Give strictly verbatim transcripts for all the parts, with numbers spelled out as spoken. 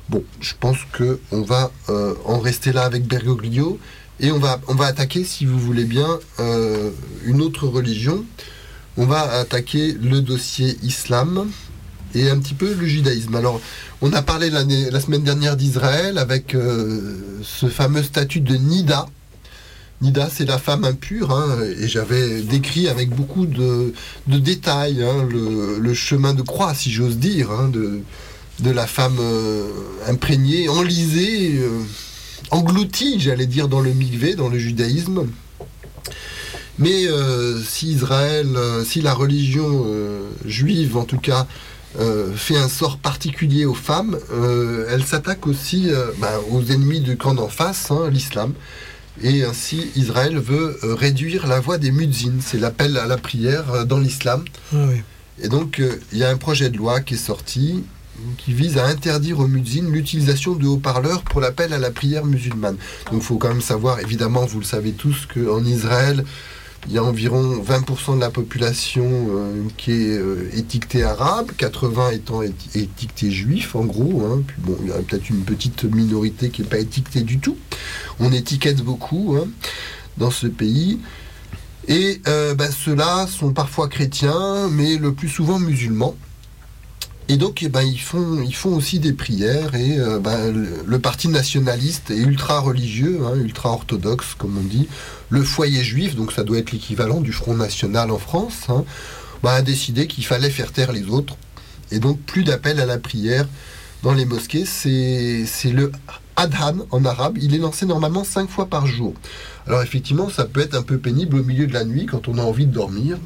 Bon, je pense qu'on va euh, en rester là avec Bergoglio, et on va, on va attaquer, si vous voulez bien, euh, une autre religion. On va attaquer le dossier islam et un petit peu le judaïsme. Alors, on a parlé l'année, la semaine dernière d'Israël avec euh, ce fameux statut de Nida. Nida, c'est la femme impure, hein, et j'avais décrit avec beaucoup de, de détails hein, le, le chemin de croix, si j'ose dire, hein, de, de la femme euh, imprégnée, enlisée, euh, engloutie, j'allais dire, dans le mikvé, dans le judaïsme. Mais euh, si Israël, euh, si la religion euh, juive, en tout cas, euh, fait un sort particulier aux femmes, euh, elle s'attaque aussi euh, bah, aux ennemis du camp d'en face, hein, l'islam. Et ainsi, Israël veut euh, réduire la voix des muezzins. C'est l'appel à la prière euh, dans l'islam. Ah oui. Et donc, euh, il y a un projet de loi qui est sorti, qui vise à interdire aux muezzins l'utilisation de haut-parleurs pour l'appel à la prière musulmane. Donc il faut quand même savoir, évidemment, vous le savez tous, qu'en Israël, il y a environ vingt pour cent de la population euh, qui est euh, étiquetée arabe, quatre-vingts étant éti- étiquetée juif, en gros. Hein. Puis bon, il y a peut-être une petite minorité qui n'est pas étiquetée du tout. On étiquette beaucoup hein, dans ce pays. Et euh, ben, ceux-là sont parfois chrétiens, mais le plus souvent musulmans. Et donc, eh ben, ils font, ils font aussi des prières. Et euh, ben, le, le parti nationaliste et ultra-religieux, hein, ultra-orthodoxe, comme on dit, le foyer juif, donc ça doit être l'équivalent du Front National en France, hein, ben, a décidé qu'il fallait faire taire les autres. Et donc, plus d'appel à la prière dans les mosquées. C'est, c'est le Adhan en arabe. Il est lancé normalement cinq fois par jour. Alors, effectivement, ça peut être un peu pénible au milieu de la nuit quand on a envie de dormir.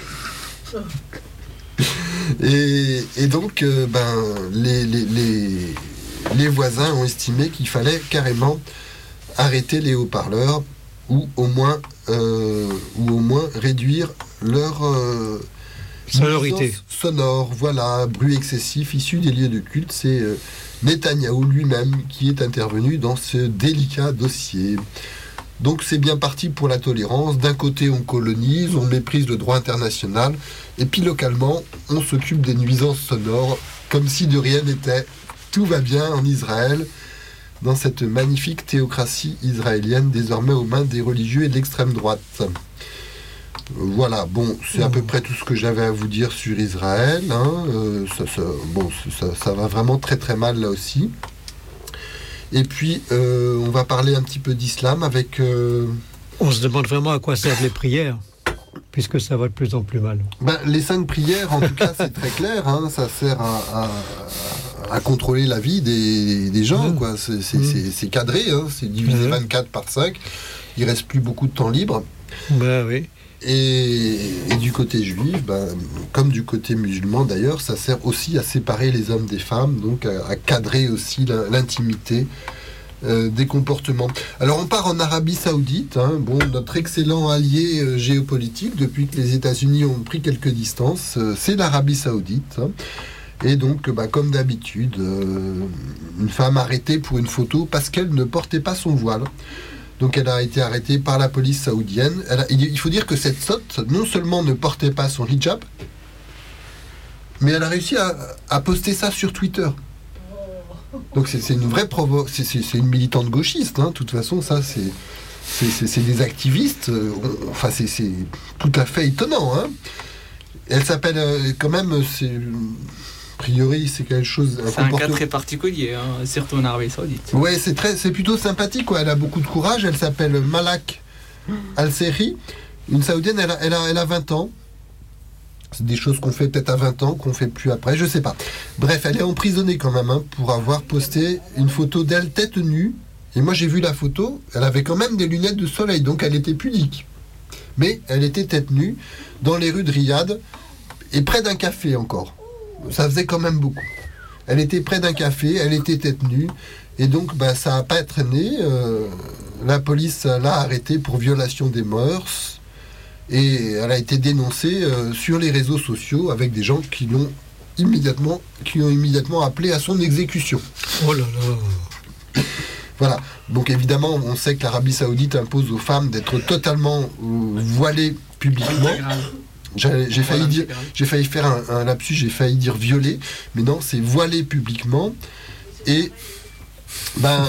Et, et donc, euh, ben, les, les, les, les voisins ont estimé qu'il fallait carrément arrêter les haut-parleurs ou au moins, euh, ou au moins réduire leur euh, sonorité sonore. Voilà, bruit excessif issu des lieux de culte. C'est euh, Netanyahou lui-même qui est intervenu dans ce délicat dossier. Donc c'est bien parti pour la tolérance. D'un côté, on colonise, on méprise le droit international, et puis localement, on s'occupe des nuisances sonores, comme si de rien n'était. Tout va bien en Israël, dans cette magnifique théocratie israélienne, désormais aux mains des religieux et de l'extrême droite. Voilà, bon, c'est à peu près tout ce que j'avais à vous dire sur Israël. Hein. Euh, ça, ça, bon, ça, ça va vraiment très très mal là aussi. Et puis, euh, on va parler un petit peu d'islam avec... Euh... On se demande vraiment à quoi servent les prières, puisque ça va de plus en plus mal. Ben, les cinq prières, en tout cas, c'est très clair. Hein, ça sert à, à, à contrôler la vie des, des gens. Mmh. Quoi. C'est, c'est, mmh. c'est, c'est cadré, hein, c'est divisé mmh. vingt-quatre par cinq. Il ne reste plus beaucoup de temps libre. Ben oui. Et, et du côté juif, ben, comme du côté musulman d'ailleurs, ça sert aussi à séparer les hommes des femmes, donc à, à cadrer aussi la, l'intimité euh, des comportements. Alors on part en Arabie Saoudite, hein, bon, notre excellent allié euh, géopolitique depuis que les États-Unis ont pris quelques distances, euh, c'est l'Arabie Saoudite. Hein. Et donc, bah, comme d'habitude, euh, une femme arrêtée pour une photo parce qu'elle ne portait pas son voile. Donc elle a été arrêtée par la police saoudienne. Elle a, il faut dire que cette sotte, non seulement ne portait pas son hijab, mais elle a réussi à, à poster ça sur Twitter. Donc c'est, c'est une vraie provo... C'est, c'est, c'est une militante gauchiste, hein. De toute façon, ça, c'est, c'est, c'est, c'est des activistes. Euh, on, enfin, c'est, c'est tout à fait étonnant. Hein. Elle s'appelle euh, quand même... C'est, a priori, c'est quelque chose... C'est un, un cas très particulier, hein, surtout en Arabie Saoudite. Ouais, c'est, très, c'est plutôt sympathique, quoi. Elle a beaucoup de courage. Elle s'appelle Malak Al-Sehri. Une Saoudienne, elle a, elle, a, elle a vingt ans. C'est des choses qu'on fait peut-être à vingt ans, qu'on fait plus après, je sais pas. Bref, elle est emprisonnée quand même, hein, pour avoir posté une photo d'elle tête nue. Et moi, j'ai vu la photo. Elle avait quand même des lunettes de soleil, donc elle était pudique. Mais elle était tête nue dans les rues de Riyad et près d'un café encore. Ça faisait quand même beaucoup. Elle était près d'un café, elle était tête nue, et donc bah, ça n'a pas traîné. Euh, la police l'a arrêtée pour violation des mœurs, et elle a été dénoncée euh, sur les réseaux sociaux avec des gens qui l'ont immédiatement, qui ont immédiatement appelé à son exécution. Oh là là. Voilà. Donc évidemment, on sait que l'Arabie Saoudite impose aux femmes d'être totalement euh, voilées publiquement. J'ai, j'ai, failli dire, j'ai failli faire un, un lapsus, j'ai failli dire violer, mais non, c'est voilé publiquement. Et ben,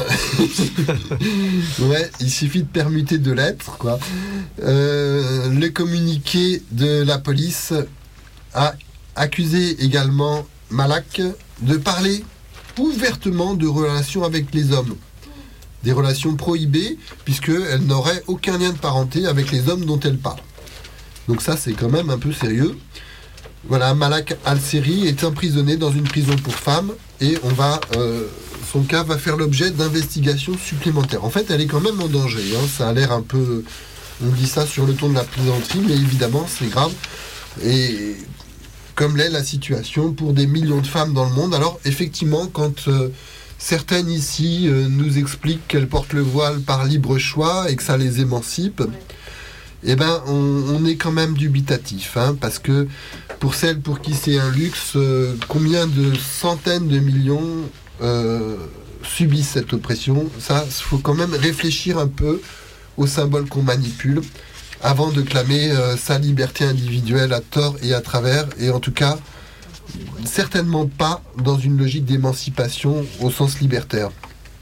ouais, il suffit de permuter deux lettres, quoi. Euh, le communiqué de la police a accusé également Malak de parler ouvertement de relations avec les hommes. Des relations prohibées, puisqu'elle n'aurait aucun lien de parenté avec les hommes dont elle parle. Donc ça, c'est quand même un peu sérieux. Voilà, Malak Al-Seri est emprisonné dans une prison pour femmes et on va, euh, son cas va faire l'objet d'investigations supplémentaires. En fait, elle est quand même en danger. Hein. Ça a l'air un peu... On dit ça sur le ton de la plaisanterie, mais évidemment, c'est grave. Et comme l'est la situation pour des millions de femmes dans le monde. Alors, effectivement, quand euh, certaines ici euh, nous expliquent qu'elles portent le voile par libre choix et que ça les émancipe... Eh ben, on, on est quand même dubitatif, hein, parce que pour celles pour qui c'est un luxe, euh, combien de centaines de millions euh, subissent cette oppression? Ça, il faut quand même réfléchir un peu aux symboles qu'on manipule avant de clamer euh, sa liberté individuelle à tort et à travers, et en tout cas, certainement pas dans une logique d'émancipation au sens libertaire.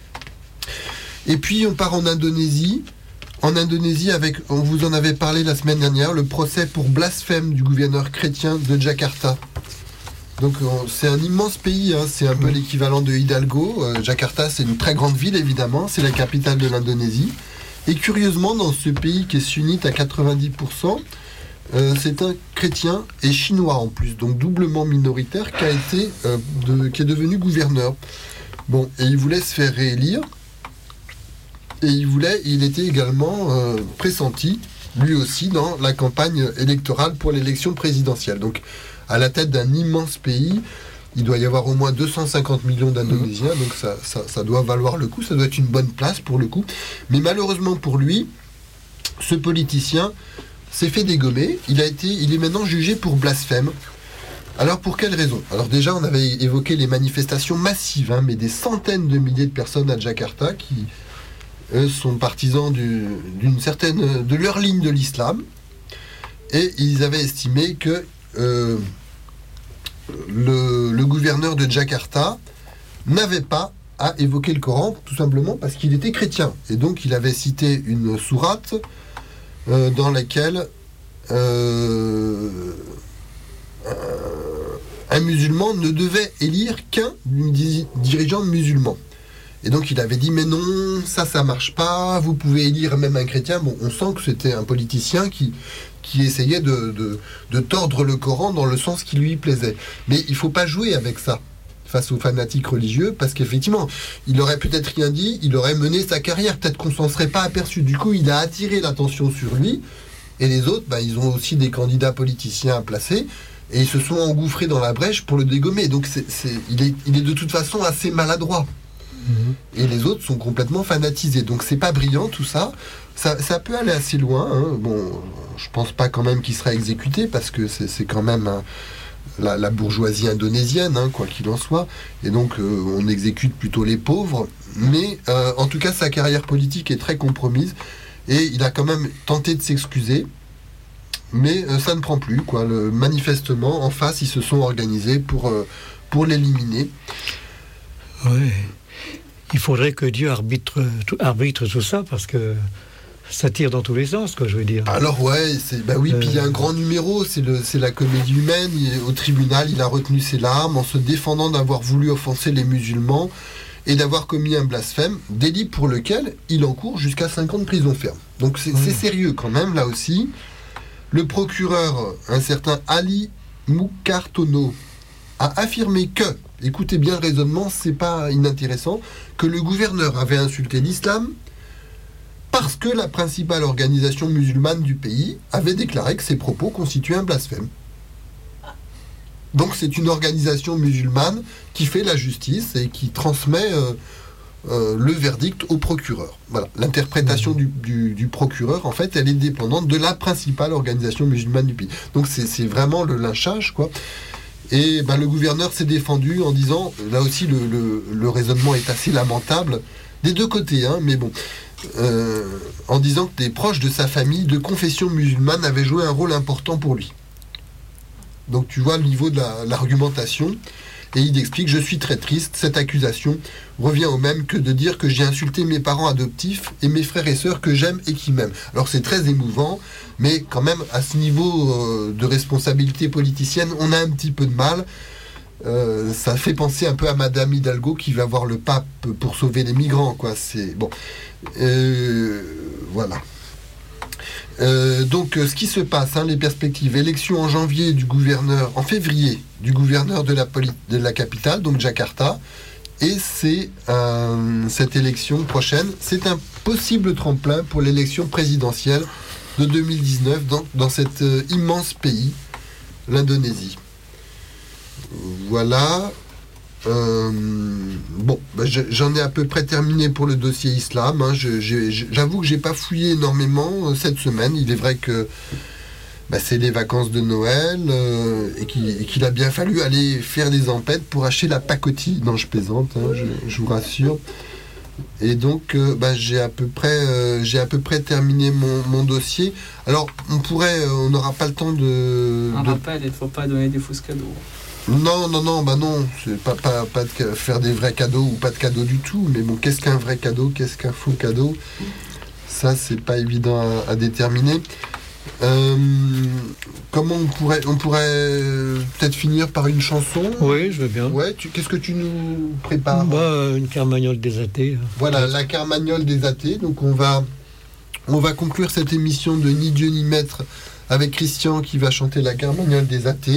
Et puis, on part en Indonésie. En Indonésie, avec, on vous en avait parlé la semaine dernière, le procès pour blasphème du gouverneur chrétien de Jakarta. Donc c'est un immense pays, hein, c'est un peu l'équivalent de Hidalgo. Euh, Jakarta, c'est une très grande ville évidemment, c'est la capitale de l'Indonésie. Et curieusement, dans ce pays qui est sunnite à quatre-vingt-dix pour cent, euh, c'est un chrétien et chinois en plus, donc doublement minoritaire, qui a été, euh, de, qui est devenu gouverneur. Bon, et il voulait se faire réélire. Et il voulait, il était également euh, pressenti, lui aussi, dans la campagne électorale pour l'élection présidentielle. Donc, à la tête d'un immense pays, il doit y avoir au moins deux cent cinquante millions d'Indonésiens, donc ça, ça, ça doit valoir le coup, ça doit être une bonne place pour le coup. Mais malheureusement pour lui, ce politicien s'est fait dégommer. Il a été, il est maintenant jugé pour blasphème. Alors pour quelle raison? Alors déjà, on avait évoqué les manifestations massives, hein, mais des centaines de milliers de personnes à Jakarta qui eux sont partisans du, d'une certaine de leur ligne de l'islam, et ils avaient estimé que euh, le, le gouverneur de Jakarta n'avait pas à évoquer le Coran, tout simplement parce qu'il était chrétien, et donc il avait cité une sourate euh, dans laquelle euh, un musulman ne devait élire qu'un dirigeant musulman. Et donc il avait dit, mais non, ça, ça marche pas, vous pouvez élire même un chrétien. Bon, on sent que c'était un politicien qui, qui essayait de, de, de tordre le Coran dans le sens qui lui plaisait. Mais il faut pas jouer avec ça face aux fanatiques religieux, parce qu'effectivement, il aurait peut-être rien dit, il aurait mené sa carrière, peut-être qu'on s'en serait pas aperçu. Du coup, il a attiré l'attention sur lui, et les autres, bah, ils ont aussi des candidats politiciens à placer, et ils se sont engouffrés dans la brèche pour le dégommer. Donc c'est, c'est, il, est, il est de toute façon assez maladroit. Et les autres sont complètement fanatisés. Donc c'est pas brillant tout ça. Ça, ça peut aller assez loin. Hein. Bon, je pense pas quand même qu'il sera exécuté, parce que c'est, c'est quand même un, la, la bourgeoisie indonésienne, hein, quoi qu'il en soit. Et donc euh, on exécute plutôt les pauvres. Mais euh, en tout cas, sa carrière politique est très compromise. Et il a quand même tenté de s'excuser. Mais euh, ça ne prend plus, quoi. Le, manifestement, en face, ils se sont organisés pour, euh, pour l'éliminer. Oui. Il faudrait que Dieu arbitre, arbitre tout ça, parce que ça tire dans tous les sens, quoi, je veux dire. Alors ouais, c'est, bah oui, euh... puis il y a un grand numéro, c'est, le, c'est la comédie humaine. Il, au tribunal, il a retenu ses larmes en se défendant d'avoir voulu offenser les musulmans et d'avoir commis un blasphème, délit pour lequel il encourt jusqu'à cinq ans de prison ferme. Donc c'est, ouais. c'est sérieux quand même, là aussi. Le procureur, un certain Ali Mukartono, a affirmé que, écoutez bien le raisonnement, c'est pas inintéressant, que le gouverneur avait insulté l'islam parce que la principale organisation musulmane du pays avait déclaré que ses propos constituaient un blasphème. Donc c'est une organisation musulmane qui fait la justice et qui transmet euh, euh, le verdict au procureur. Voilà. L'interprétation du, du, du procureur, en fait, elle est dépendante de la principale organisation musulmane du pays. Donc c'est, c'est vraiment le lynchage, quoi. Et ben, le gouverneur s'est défendu en disant, là aussi le, le, le raisonnement est assez lamentable, des deux côtés, hein, mais bon, euh, en disant que des proches de sa famille de confession musulmane avaient joué un rôle important pour lui. Donc tu vois le niveau de la, l'argumentation. Et il explique « Je suis très triste, cette accusation revient au même que de dire que j'ai insulté mes parents adoptifs et mes frères et sœurs que j'aime et qui m'aiment. » Alors c'est très émouvant, mais quand même à ce niveau euh, de responsabilité politicienne, on a un petit peu de mal. Euh, ça fait penser un peu à Madame Hidalgo qui va voir le pape pour sauver les migrants, quoi. C'est bon, euh, voilà. Euh, donc, euh, ce qui se passe, hein, les perspectives, élection en janvier du gouverneur, en février du gouverneur de la, poli- de la capitale, donc Jakarta, et c'est euh, cette élection prochaine, c'est un possible tremplin pour l'élection présidentielle de deux mille dix-neuf dans, dans cet euh, immense pays, l'Indonésie. Voilà. Euh, bon, bah, je, j'en ai à peu près terminé pour le dossier islam. Hein. Je, j'ai, j'avoue que j'ai pas fouillé énormément euh, cette semaine. Il est vrai que bah, c'est les vacances de Noël euh, et, qu'il, et qu'il a bien fallu aller faire des empêtes pour acheter la pacotille. Non, je plaisante, hein, je, je vous rassure. Et donc, euh, bah, j'ai à peu près, euh, j'ai à peu près terminé mon, mon dossier. Alors, on pourrait, euh, on n'aura pas le temps de. Un de... rappel, il ne faut pas donner des fausses cadeaux. Non, non, non, bah non, c'est pas, pas, pas de faire des vrais cadeaux ou pas de cadeaux du tout. Mais bon, qu'est-ce qu'un vrai cadeau, qu'est-ce qu'un faux cadeau? Ça, c'est pas évident à, à déterminer. Euh, comment on pourrait, on pourrait peut-être finir par une chanson? Oui, je veux bien. Ouais, tu, qu'est-ce que tu nous prépares? Bah, une carmagnole des athées. Voilà, la carmagnole des athées. Donc on va, on va conclure cette émission de Ni Dieu ni Maître avec Christian qui va chanter la carmagnole des athées.